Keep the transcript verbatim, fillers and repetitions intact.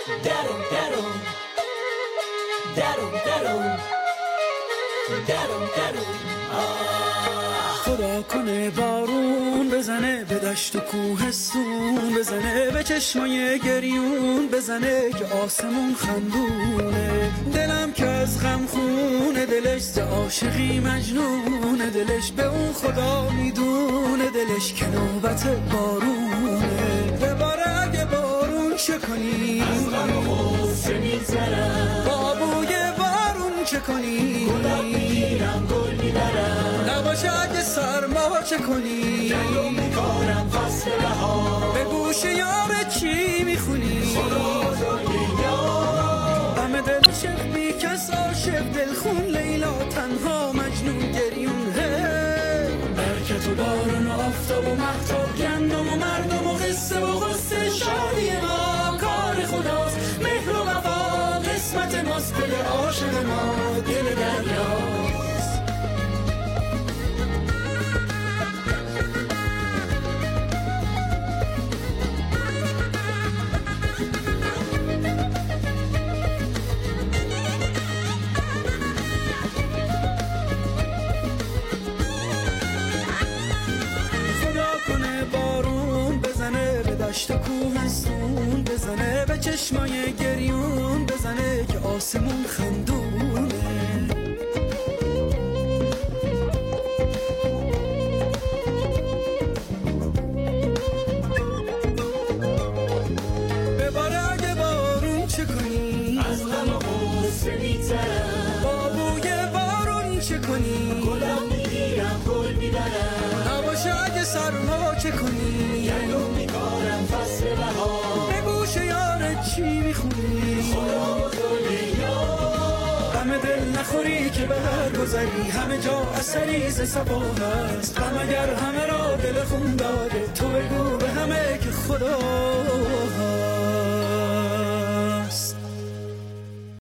درم درم درم درم درم درم خدا کنه بارون بزنه به دشت و کوهستون، بزنه به چشمای گریون، بزنه که آسمون خندونه. دلم که از غم خونه، دلش ز عاشقی مجنونه، دلش به اون خدا میدونه، دلش که نوبت بارونه. بباره اگه بارون چه کنی، از غم و غصه میگذرم. بابوی بارون چه کنی، گلم میگیرم گل میبرم. نباشه اگه سرما چه کنی، جنگو میکنم فصل بهار. به گوش یار چی میخونی، خدا زنگی یار. همه دل شق بی کس عاشق، دلخون لیلا تنها مجنون گریون. برکت و بارون و آفتاب و مهتاب، گندم و مردم و قصه و غصه. شادی ما کار خداست، مهر و وفا قسمت ماست. دل عاشق ما دل دریاست. دشت و کوهستون، بزنه به چشمای گریون، بزنه که آسمون خندونه. بباره اگه بارون چه کنی، از غم و غصه میگذرم. بابوی بارون چه کنی، گلم میگیرم گل میبرم. نباشه اگه سرما چه کنی، جنگو میکنم فصل بهار. به گوش یار چی میخونی، خدا زنگی یار. همه دل نخوری که به هر گذری، همه جا اثری ز صفا هست. غم اگر همه را دل خون داده، تو بگو به همه که خدا